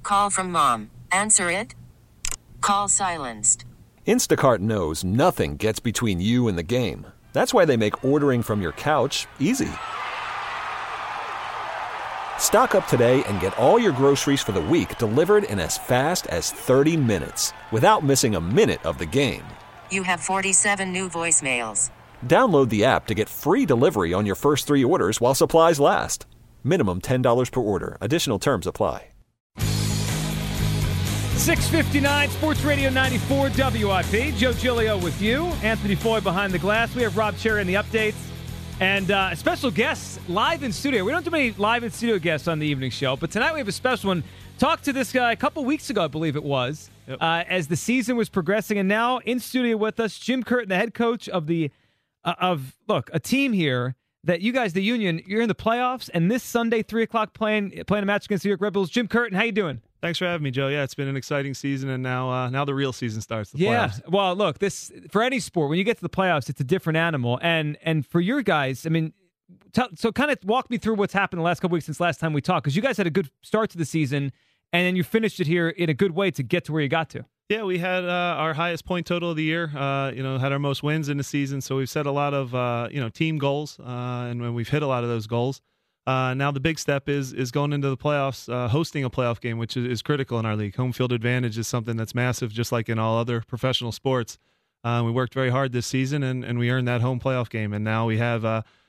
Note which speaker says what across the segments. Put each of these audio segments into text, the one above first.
Speaker 1: Call from mom. Answer it. Call silenced.
Speaker 2: Instacart knows nothing gets between you and the game. That's why they make ordering from your couch easy. Stock up today and get all your groceries for the week delivered in as fast as 30 minutes without missing a minute of the game.
Speaker 1: You have 47 new voicemails.
Speaker 2: Download the app to get free delivery on your first 3 orders while supplies last. Minimum $10 per order. Additional terms apply.
Speaker 3: 6:59 Sports Radio 94 WIP. Joe Giglio with you. Anthony Foy behind the glass. We have Rob Cherry in the updates. And special guests live in studio. We don't do many live in studio guests on the evening show, but tonight we have a special one. Talked to this guy a couple weeks ago, I believe it was, as the season was progressing. And now in studio with us, Jim Curtin, the head coach of a team here that you guys, the Union, you're in the playoffs. And this Sunday, 3 o'clock, playing a match against the New York Red Bulls. Jim Curtin, how you doing?
Speaker 4: Thanks for having me, Joe. Yeah, it's been an exciting season, and now the real season starts. The playoffs.
Speaker 3: Well, look, this for any sport, when you get to the playoffs, it's a different animal. And for your guys, I mean, so kind of walk me through what's happened the last couple weeks since last time we talked, because you guys had a good start to the season, and then you finished it here in a good way to get to where you got to.
Speaker 4: Yeah, we had our highest point total of the year. Had our most wins in the season, so we've set a lot of team goals, and we've hit a lot of those goals. Now the big step is going into the playoffs, hosting a playoff game, which is critical in our league. Home field advantage is something that's massive, just like in all other professional sports. We worked very hard this season, and we earned that home playoff game. And now we have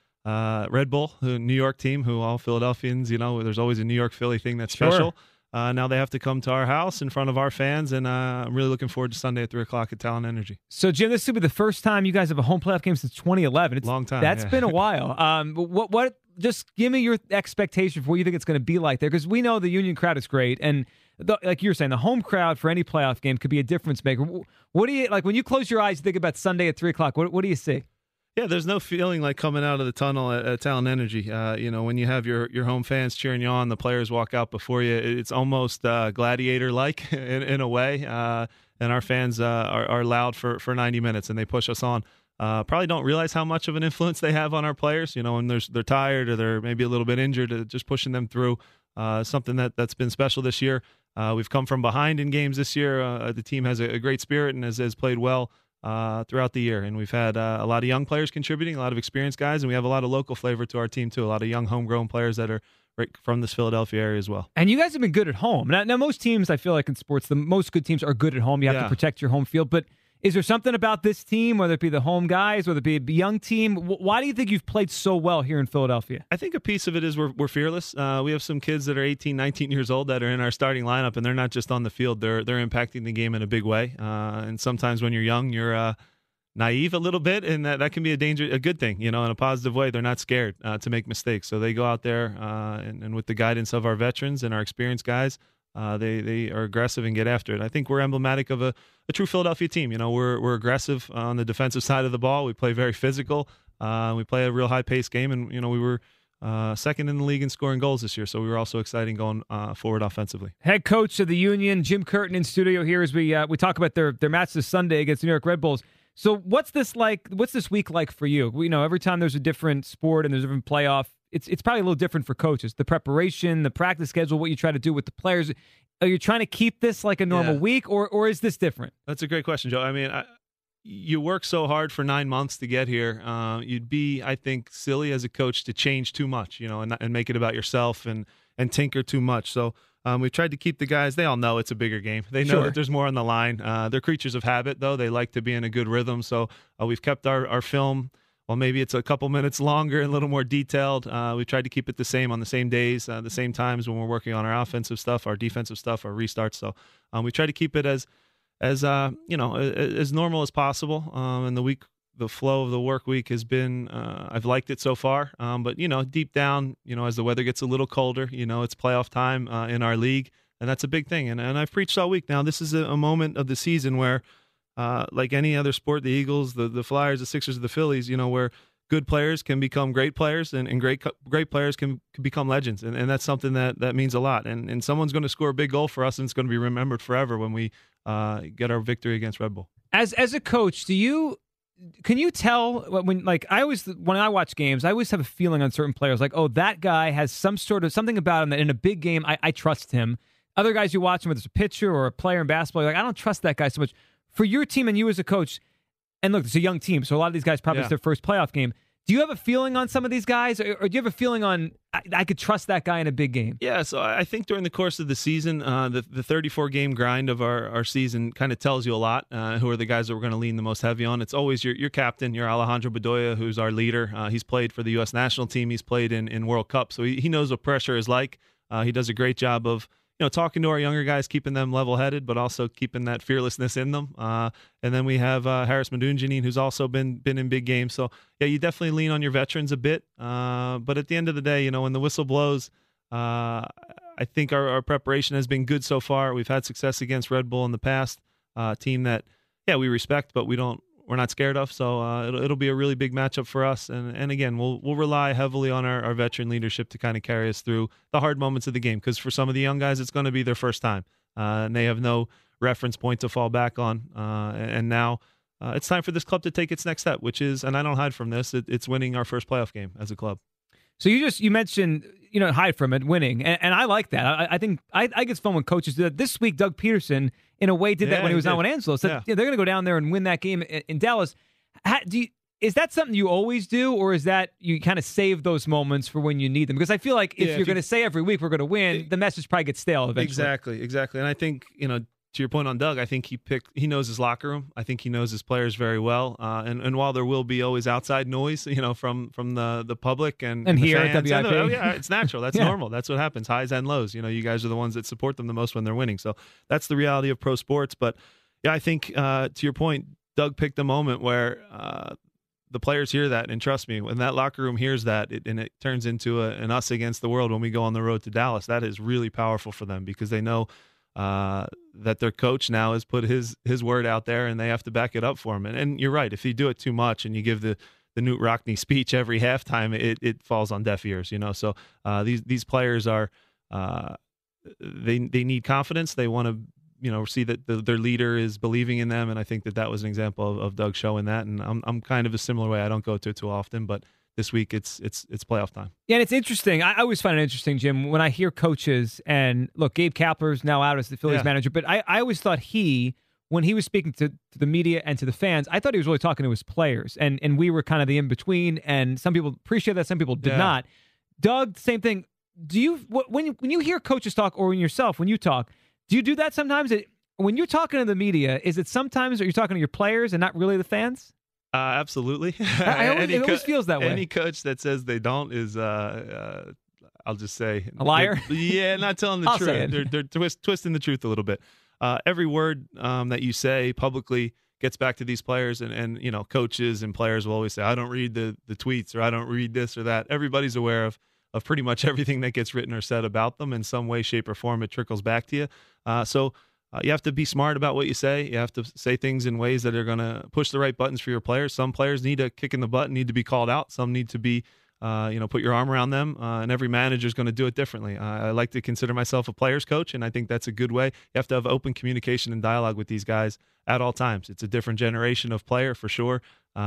Speaker 4: Red Bull, the New York team, who all Philadelphians, there's always a New York-Philly thing that's special. Now they have to come to our house in front of our fans, and I'm really looking forward to Sunday at 3 o'clock at Talon Energy.
Speaker 3: So, Jim, this will be the first time you guys have a home playoff game since 2011. It's
Speaker 4: long time.
Speaker 3: That's been a while. What? Just give me your expectation for what you think it's going to be like there, because we know the Union crowd is great, and like you're saying, the home crowd for any playoff game could be a difference maker. What do you like when you close your eyes and think about Sunday at 3 o'clock? What do you see?
Speaker 4: Yeah, there's no feeling like coming out of the tunnel at Talon Energy. When you have your home fans cheering you on, the players walk out before you. It's almost gladiator-like in a way, and our fans are loud for 90 minutes, and they push us on. Probably don't realize how much of an influence they have on our players, when they're tired or they're maybe a little bit injured, just pushing them through. Something that's been special this year. We've come from behind in games this year. The team has a great spirit and has played well throughout the year. And we've had a lot of young players contributing, a lot of experienced guys, and we have a lot of local flavor to our team too. A lot of young homegrown players that are right from this Philadelphia area as well.
Speaker 3: And you guys have been good at home. Now most teams, I feel like in sports, the most good teams are good at home. You have to protect your home field, but is there something about this team, whether it be the home guys, whether it be a young team? Why do you think you've played so well here in Philadelphia?
Speaker 4: I think a piece of it is we're fearless. We have some kids that are 18, 19 years old that are in our starting lineup, and they're not just on the field. They're impacting the game in a big way. And sometimes when you're young, you're naive a little bit, and that can be a good thing, in a positive way. They're not scared to make mistakes. So they go out there and with the guidance of our veterans and our experienced guys, they are aggressive and get after it. I think we're emblematic of a true Philadelphia team. We're aggressive on the defensive side of the ball. We play very physical. We play a real high-paced game, and we were second in the league in scoring goals this year, so we were also exciting going forward offensively.
Speaker 3: Head coach of the Union, Jim Curtin, in studio here as we talk about their match this Sunday against the New York Red Bulls. So what's this like? What's this week like for you? Every time there's a different sport and there's a different playoff, it's probably a little different for coaches. The preparation, the practice schedule, what you try to do with the players. Are you trying to keep this like a normal week, or is this different?
Speaker 4: That's a great question, Joe. I mean, you work so hard for 9 months to get here. You'd be, I think, silly as a coach to change too much, and make it about yourself and tinker too much. So we've tried to keep the guys. They all know it's a bigger game. They know that there's more on the line. They're creatures of habit, though. They like to be in a good rhythm. So we've kept our film. Well, maybe it's a couple minutes longer and a little more detailed. We tried to keep it the same on the same days, the same times when we're working on our offensive stuff, our defensive stuff, our restarts. So we try to keep it as normal as possible. And the flow of the work week has been, I've liked it so far. But deep down, as the weather gets a little colder, it's playoff time in our league, and that's a big thing. And I've preached all week. Now, this is a moment of the season where, like any other sport, the Eagles, the Flyers, the Sixers, the Phillies, where good players can become great players and great players can become legends. And that's something that means a lot. And someone's going to score a big goal for us, and it's going to be remembered forever when we get our victory against Red Bull.
Speaker 3: As a coach, can you tell when I watch games, I always have a feeling on certain players like, oh, that guy has something about him that in a big game, I trust him. other guys you watch, whether it's a pitcher or a player in basketball, you're like, I don't trust that guy so much. For your team and you as a coach, and look, it's a young team, so a lot of these guys probably it's their first playoff game. Do you have a feeling on some of these guys, or do you have a feeling on I could trust that guy in a big game?
Speaker 4: Yeah, so I think during the course of the season, the 34-game grind of our season kind of tells you a lot. Who are the guys that we're going to lean the most heavy on? It's always your captain, your Alejandro Bedoya, who's our leader. He's played for the U.S. national team. He's played in World Cup, so he knows what pressure is like. He does a great job of talking to our younger guys, keeping them level-headed, but also keeping that fearlessness in them. And then we have Haris Madunjanine, who's also been in big games. So, yeah, you definitely lean on your veterans a bit. But at the end of the day, when the whistle blows, I think our preparation has been good so far. We've had success against Red Bull in the past, a team that, we respect, but we're not scared of. So it'll be a really big matchup for us. And again, we'll rely heavily on our veteran leadership to kind of carry us through the hard moments of the game. Because for some of the young guys, it's going to be their first time. And they have no reference point to fall back on. And now it's time for this club to take its next step, which is, and I don't hide from this, it's winning our first playoff game as a club.
Speaker 3: So you mentioned, hide from it, winning. And I like that. I think I think it's fun when coaches do that. This week, Doug Peterson, in a way, did that when he was on with Angelo. Said they're going to go down there and win that game in Dallas. Is that something you always do, or is that you kind of save those moments for when you need them? Because I feel like if you're going to say every week we're going to win, the message probably gets stale eventually. Exactly.
Speaker 4: And I think, to your point on Doug, I think he knows his locker room. I think he knows his players very well. And while there will be always outside noise, from the public and
Speaker 3: here
Speaker 4: fans,
Speaker 3: at WIP.
Speaker 4: It's natural. That's normal. That's what happens. Highs and lows. You guys are the ones that support them the most when they're winning. So that's the reality of pro sports. But I think to your point, Doug picked a moment where the players hear that, and trust me, when that locker room hears that, it turns into an us against the world when we go on the road to Dallas. That is really powerful for them because they know that their coach now has put his word out there, and they have to back it up for him. And you're right. If you do it too much and you give the Knute Rockne speech every halftime, it falls on deaf ears. So these players are they need confidence. They want to see that their leader is believing in them, and I think that was an example of Doug showing that. And I'm kind of a similar way. I don't go to it too often, but this week it's playoff time.
Speaker 3: Yeah, and it's interesting. I always find it interesting, Jim, when I hear coaches, and look, Gabe Kapler's now out as the Phillies manager, but I always thought when he was speaking to the media and to the fans, I thought he was really talking to his players, and we were kind of the in-between, and some people appreciate that, some people did not. Doug, same thing. Do you, when you hear coaches talk, or when you talk, do you do that sometimes? When you're talking to the media, is it sometimes, are you talking to your players and not really the fans?
Speaker 4: Absolutely.
Speaker 3: It always feels that way.
Speaker 4: Any coach that says they don't is, I'll just say,
Speaker 3: a liar.
Speaker 4: Not telling the truth. They're twisting the truth a little bit. Every word that you say publicly gets back to these players, and coaches and players will always say, "I don't read the tweets," or "I don't read this or that." Everybody's aware of pretty much everything that gets written or said about them in some way, shape, or form. It trickles back to you. So you have to be smart about what you say. You have to say things in ways that are going to push the right buttons for your players. Some players need a kick in the butt, need to be called out. Some need to be, put your arm around them. And every manager is going to do it differently. I like to consider myself a player's coach, and I think that's a good way. You have to have open communication and dialogue with these guys at all times. It's a different generation of player for sure.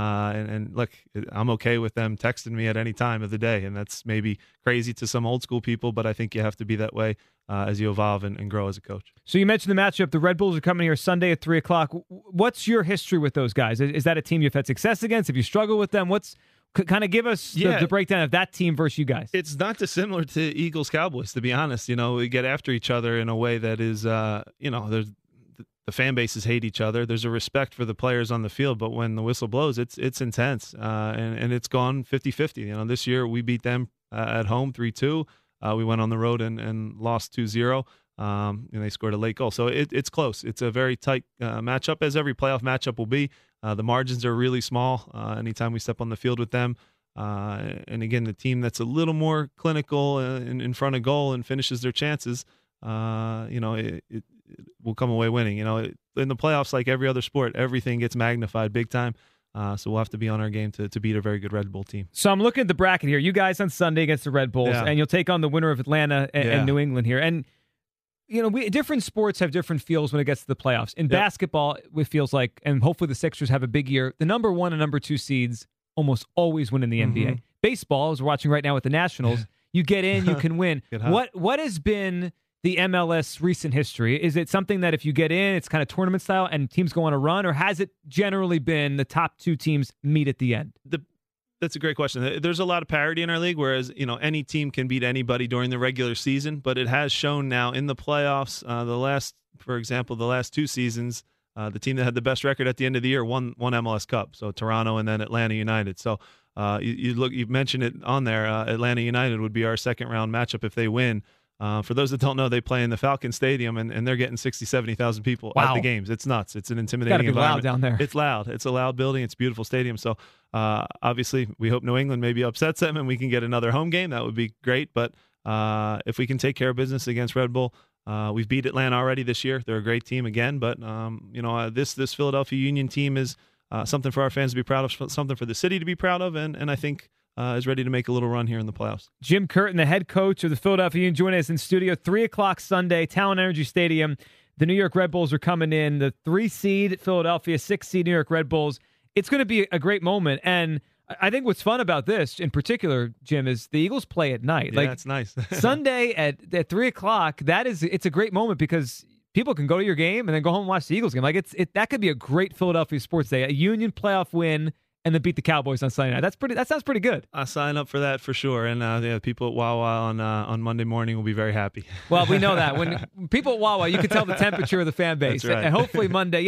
Speaker 4: And look, I'm okay with them texting me at any time of the day, and that's maybe crazy to some old school people, but I think you have to be that way as you evolve and grow as a coach. So
Speaker 3: you mentioned the matchup. The Red Bulls are coming here Sunday at 3:00. What's your history with those guys? Is that a team you've had success against? Have you struggled with them? Kind of give us the breakdown of that team versus you guys.
Speaker 4: It's not dissimilar to Eagles Cowboys, to be honest. We get after each other in a way that is, there's the fan bases hate each other. There's a respect for the players on the field, but when the whistle blows, it's intense, and it's gone 50-50. This year we beat them at home 3-2. We went on the road and lost 2-0. And they scored a late goal. So it's close. It's a very tight matchup, as every playoff matchup will be. The margins are really small anytime we step on the field with them. And again, the team that's a little more clinical in front of goal and finishes their chances, it will come away winning. In the playoffs, like every other sport, everything gets magnified big time. So we'll have to be on our game to beat a very good Red Bull team.
Speaker 3: So I'm looking at the bracket here. You guys on Sunday against the Red Bulls, and you'll take on the winner of Atlanta and New England here. And different sports have different feels when it gets to the playoffs. In basketball, it feels like, and hopefully the Sixers have a big year, the number 1 and number 2 seeds almost always win in the NBA. Baseball, as we're watching right now with the Nationals, you get in, you can win. What has been the MLS recent history? Is it something that if you get in, it's kind of tournament style and teams go on a run, or has it generally been the top two teams meet at the end?
Speaker 4: That's a great question. There's a lot of parity in our league, whereas any team can beat anybody during the regular season. But it has shown now in the playoffs, for example, the last two seasons, the team that had the best record at the end of the year won MLS Cup. So Toronto and then Atlanta United. So you mentioned it on there. Atlanta United would be our second round matchup if they win. For those that don't know, they play in the Falcon Stadium, and they're getting 60,000, 70,000 people at the games. It's nuts. It's an intimidating environment.
Speaker 3: It's got to be loud down there.
Speaker 4: It's loud. It's a loud building. It's a beautiful stadium. So obviously, we hope New England maybe upsets them and we can get another home game. That would be great. But if we can take care of business against Red Bull, we've beat Atlanta already this year. They're a great team again. But this Philadelphia Union team is something for our fans to be proud of, something for the city to be proud of, and I think is ready to make a little run here in the playoffs.
Speaker 3: Jim Curtin, the head coach of the Philadelphia Union, joining us in studio. 3 o'clock Sunday, Talon Energy Stadium. The New York Red Bulls are coming in. The 3-seed Philadelphia, 6-seed New York Red Bulls. It's going to be a great moment. And I think what's fun about this, in particular, Jim, is the Eagles play at night.
Speaker 4: Yeah, it's nice.
Speaker 3: Sunday at 3 o'clock, it's a great moment because people can go to your game and then go home and watch the Eagles game. That could be a great Philadelphia sports day. A Union playoff win and then beat the Cowboys on Sunday night. That sounds pretty good.
Speaker 4: I sign up for that for sure. And people at Wawa on Monday morning will be very happy.
Speaker 3: Well, we know that. When people at Wawa, you can tell the temperature of the fan base.
Speaker 4: That's right.
Speaker 3: And hopefully Monday,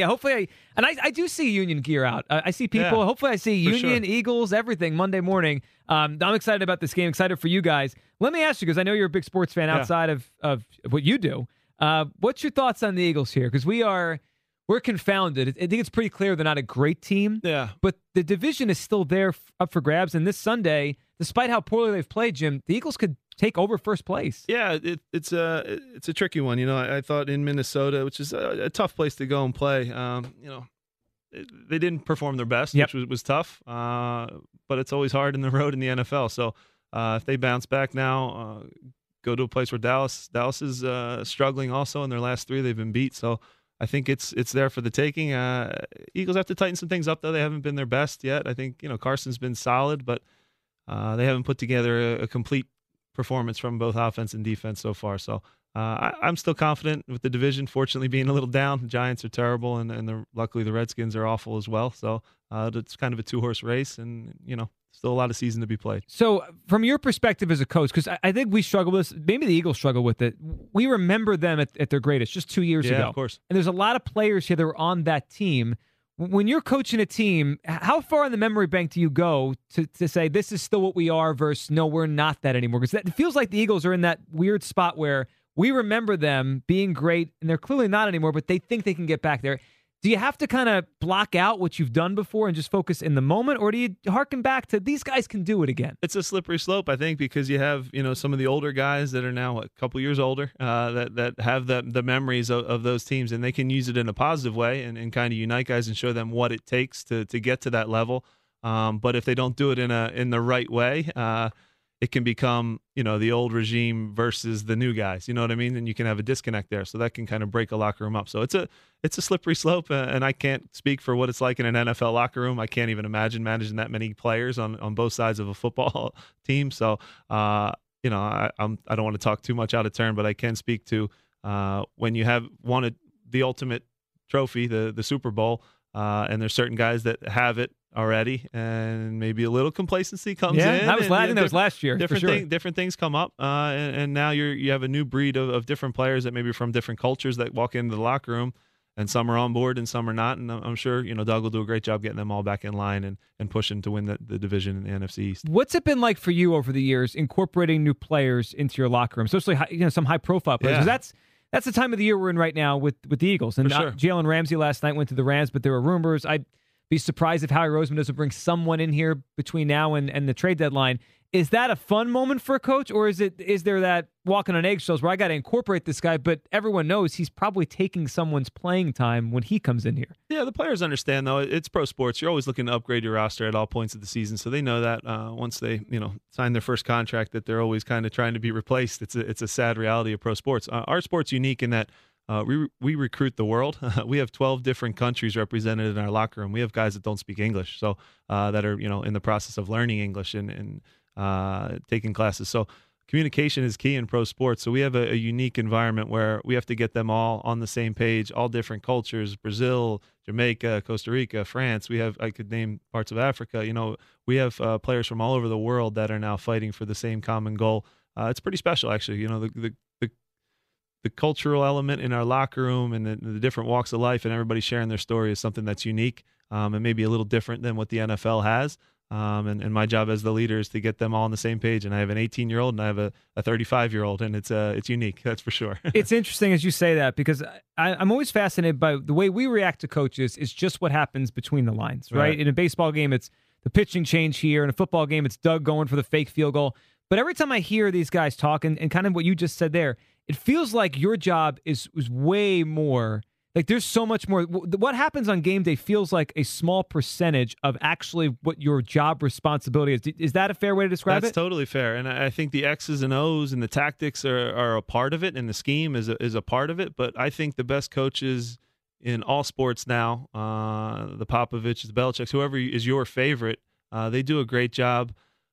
Speaker 3: I do see Union gear out. I see people, hopefully I see Union,
Speaker 4: sure.
Speaker 3: Eagles, everything Monday morning. I'm excited about this game, excited for you guys. Let me ask you, because I know you're a big sports fan outside of what you do. What's your thoughts on the Eagles here? Because we're confounded. I think it's pretty clear they're not a great team.
Speaker 4: Yeah.
Speaker 3: But the division is still there up for grabs. And this Sunday, despite how poorly they've played, Jim, the Eagles could take over first place.
Speaker 4: Yeah, it's a tricky one. I thought in Minnesota, which is a tough place to go and play, they didn't perform their best, which was tough. But it's always hard in the road in the NFL. So if they bounce back now, go to a place where Dallas is struggling also. In their last 3, they've been beat. So I think it's there for the taking. Eagles have to tighten some things up, though. They haven't been their best yet. I think Carson's been solid, but they haven't put together a complete performance from both offense and defense so far. So I'm still confident with the division. Fortunately, being a little down, the Giants are terrible, and luckily the Redskins are awful as well. So it's kind of a 2-horse race, and still a lot of season to be played.
Speaker 3: So from your perspective as a coach, because I think we struggle with this, maybe the Eagles struggle with it. We remember them at their greatest just 2 years ago.
Speaker 4: Yeah, of course.
Speaker 3: And there's a lot of players here that were on that team. When you're coaching a team, how far in the memory bank do you go to say this is still what we are versus no, we're not that anymore? Because it feels like the Eagles are in that weird spot where we remember them being great, and they're clearly not anymore, but they think they can get back there. Do you have to kind of block out what you've done before and just focus in the moment, or do you harken back to these guys can do it again?
Speaker 4: It's a slippery slope, I think, because you have some of the older guys that are now a couple years older that have the memories of those teams, and they can use it in a positive way and kind of unite guys and show them what it takes to get to that level. But if they don't do it in the right way, it can become, the old regime versus the new guys. You know what I mean? And you can have a disconnect there. So that can kind of break a locker room up. So it's a slippery slope, and I can't speak for what it's like in an NFL locker room. I can't even imagine managing that many players on both sides of a football team. So, I don't want to talk too much out of turn, but I can speak to when you have won the ultimate trophy, the Super Bowl, and there's certain guys that have it already, and maybe a little complacency comes in.
Speaker 3: I think that was last year.
Speaker 4: Different things come up, and now you have a new breed of different players that maybe from different cultures that walk into the locker room, and some are on board and some are not. And I'm sure Doug will do a great job getting them all back in line and pushing to win the division in the NFC East.
Speaker 3: What's it been like for you over the years incorporating new players into your locker room, especially some high profile players? 'Cause that's the time of the year we're in right now with the Eagles. And
Speaker 4: sure.
Speaker 3: Jalen Ramsey last night went to the Rams, but there were rumors. I'd be surprised if Howie Roseman doesn't bring someone in here between now and the trade deadline. Is that a fun moment for a coach, or is there that walking on eggshells where I got to incorporate this guy, but everyone knows he's probably taking someone's playing time when he comes in here?
Speaker 4: Yeah, the players understand, though. It's pro sports. You're always looking to upgrade your roster at all points of the season, so they know that once they sign their first contract that they're always kind of trying to be replaced. It's a sad reality of pro sports. Our sport's unique in that we recruit the world. We have 12 different countries represented in our locker room. We have guys that don't speak English, so that are in the process of learning English and taking classes. So communication is key in pro sports. So we have a unique environment where we have to get them all on the same page, all different cultures, Brazil, Jamaica, Costa Rica, France. I could name parts of Africa. We have players from all over the world that are now fighting for the same common goal. It's pretty special, actually. The cultural element in our locker room and the different walks of life and everybody sharing their story is something that's unique and maybe a little different than what the NFL has. And my job as the leader is to get them all on the same page. And I have an 18-year-old and I have a 35-year-old, and it's unique, that's for sure.
Speaker 3: It's interesting as you say that, because I'm always fascinated by the way we react to coaches is just what happens between the lines, right? In a baseball game, it's the pitching change here. In a football game, it's Doug going for the fake field goal. But every time I hear these guys talk, and kind of what you just said there, it feels like your job is way more. Like there's so much more. What happens on game day feels like a small percentage of actually what your job responsibility is. Is that a fair way to describe it?
Speaker 4: That's totally fair. And I think the X's and O's and the tactics are a part of it, and the scheme is a part of it. But I think the best coaches in all sports now, the Popovichs, the Belichicks, whoever is your favorite, they do a great job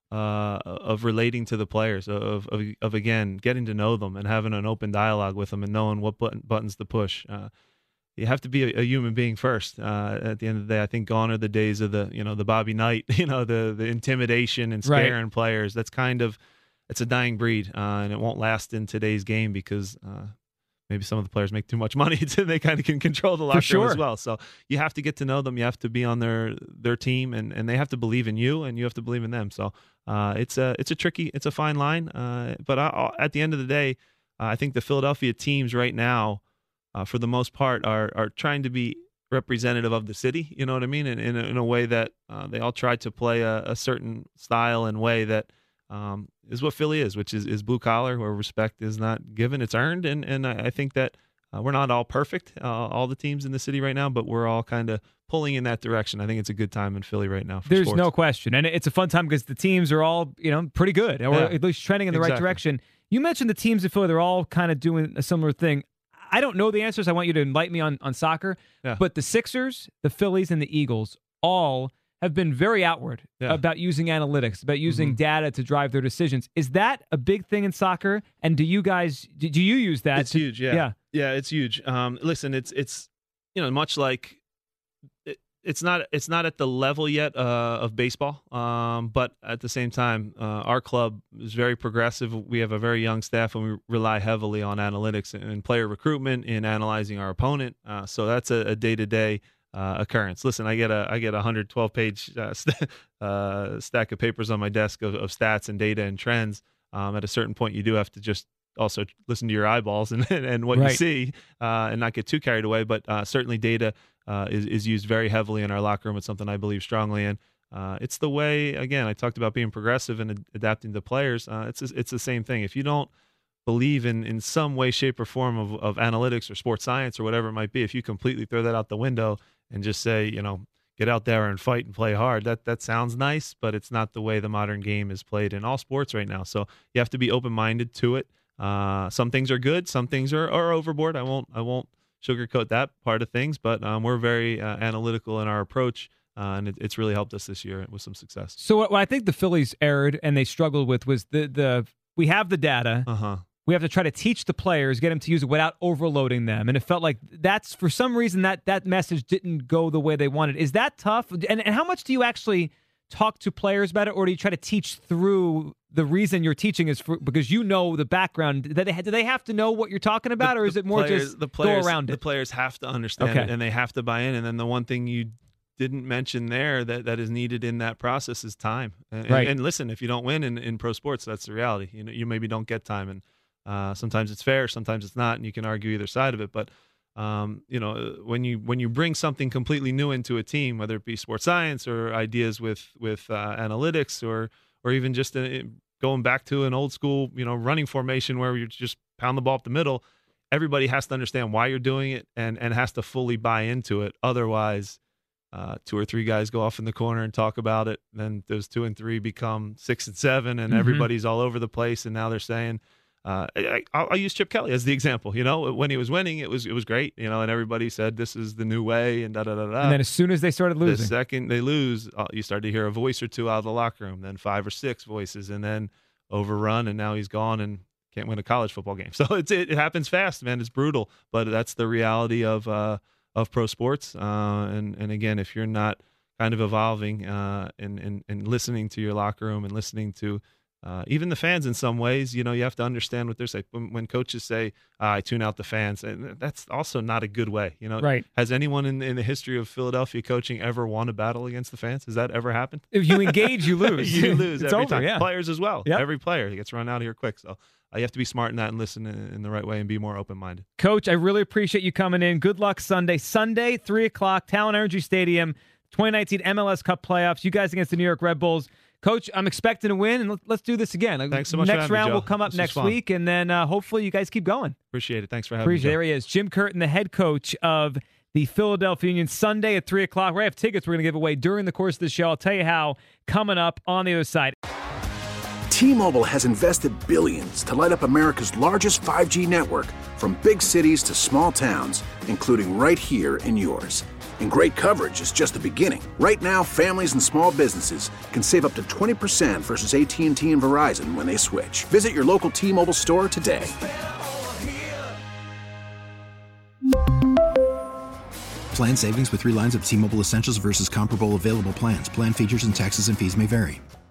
Speaker 4: of relating to the players, of again, getting to know them and having an open dialogue with them and knowing what buttons to push. You have to be a human being first. At the end of the day, I think gone are the days of the Bobby Knight, the intimidation and scaring players. That's it's a dying breed, and it won't last in today's game because maybe some of the players make too much money so they kind of can control the locker room as well. So you have to get to know them. You have to be on their team, and they have to believe in you, and you have to believe in them. So it's a fine line. But at the end of the day, I think the Philadelphia teams right now, for the most part, are trying to be representative of the city. You know what I mean? In a way that they all try to play a certain style and way that is what Philly is, which is blue collar, where respect is not given, it's earned. And I think that we're not all perfect, all the teams in the city right now, but we're all kind of pulling in that direction. I think it's a good time in Philly right now.
Speaker 3: There's
Speaker 4: sports.
Speaker 3: No question. And it's a fun time because the teams are all, pretty good, or at least trending in the right direction. You mentioned the teams in Philly, they're all kind of doing a similar thing. I don't know the answers. I want you to enlighten me on soccer. Yeah. But the Sixers, the Phillies, and the Eagles all have been very outward about using analytics, about using data to drive their decisions. Is that a big thing in soccer? And do you use that?
Speaker 4: It's huge. Yeah, it's huge. Listen, it's much like it's not at the level yet of baseball, but at the same time, our club is very progressive. We have a very young staff, and we rely heavily on analytics and player recruitment in analyzing our opponent. So that's a day-to-day occurrence. Listen, I get a 112-page stack of papers on my desk of stats and data and trends. At a certain point, you do have to just also listen to your eyeballs and what you see, and not get too carried away. But certainly, data is used very heavily in our locker room. It's something I believe strongly in. It's the way, again, I talked about being progressive and adapting to players. It's the same thing. If you don't believe in some way, shape, or form of analytics or sports science or whatever it might be, if you completely throw that out the window and just say, get out there and fight and play hard, that sounds nice, but it's not the way the modern game is played in all sports right now. So you have to be open-minded to it. Some things are good, some things are overboard. I won't sugarcoat that part of things, but we're very analytical in our approach, and it's really helped us this year with some success.
Speaker 3: So what I think the Phillies erred and they struggled with was we have the data. We have to try to teach the players, get them to use it without overloading them. And it felt like that's, for some reason, that message didn't go the way they wanted. Is that tough? And how much do you actually talk to players about it, or do you try to teach through the reason you're teaching is because you know the background? Do they have to know what you're talking about, or is it more just go around it?
Speaker 4: The players have to understand it, and they have to buy in. And then the one thing you didn't mention there that is needed in that process is time. And listen, if you don't win in pro sports, that's the reality. You maybe don't get time, and sometimes it's fair, sometimes it's not, and you can argue either side of it. But when you bring something completely new into a team, whether it be sports science or ideas with analytics, or even just going back to an old school running formation where you just pound the ball up the middle, everybody has to understand why you're doing it and has to fully buy into it. Otherwise, 2 or 3 guys go off in the corner and talk about it, then those 2 and 3 become 6 and 7, and everybody's all over the place, and now they're saying. I'll use Chip Kelly as the example. When he was winning, it was great. And everybody said this is the new way, and da da da da.
Speaker 3: And then as soon as they started losing,
Speaker 4: the second they lose, you start to hear a voice or two out of the locker room. Then 5 or 6 voices, and then overrun, and now he's gone and can't win a college football game. So it happens fast, man. It's brutal, but that's the reality of pro sports. And again, if you're not kind of evolving and listening to your locker room and listening to even the fans in some ways, you have to understand what they're saying. When coaches say, I tune out the fans, and that's also not a good way.
Speaker 3: Right.
Speaker 4: Has anyone in the history of Philadelphia coaching ever won a battle against the fans? Has that ever happened?
Speaker 3: If you engage, you lose.
Speaker 4: You lose
Speaker 3: It's
Speaker 4: every
Speaker 3: over,
Speaker 4: time.
Speaker 3: yeah.
Speaker 4: Players as well.
Speaker 3: Yep.
Speaker 4: Every player gets run out of here quick. So you have to be smart in that and listen in the right way and be more open-minded.
Speaker 3: Coach, I really appreciate you coming in. Good luck Sunday. Sunday, 3 o'clock, Talon Energy Stadium, 2019 MLS Cup playoffs. You guys against the New York Red Bulls. Coach, I'm expecting to win, and let's do this again.
Speaker 4: Thanks so much
Speaker 3: Next
Speaker 4: for having me,
Speaker 3: round
Speaker 4: Joe.
Speaker 3: will come up
Speaker 4: This was
Speaker 3: next
Speaker 4: fun.
Speaker 3: week, and then hopefully you guys keep going.
Speaker 4: Appreciate it. Thanks for having me.
Speaker 3: There he is, Jim Curtin, the head coach of the Philadelphia Union. Sunday at 3 o'clock. We have tickets we're going to give away during the course of the show. I'll tell you how coming up on the other side.
Speaker 5: T-Mobile has invested billions to light up America's largest 5G network, from big cities to small towns, including right here in yours. And great coverage is just the beginning. Right now, families and small businesses can save up to 20% versus AT&T and Verizon when they switch. Visit your local T-Mobile store today.
Speaker 6: Plan savings with 3 lines of T-Mobile Essentials versus comparable available plans. Plan features and taxes and fees may vary.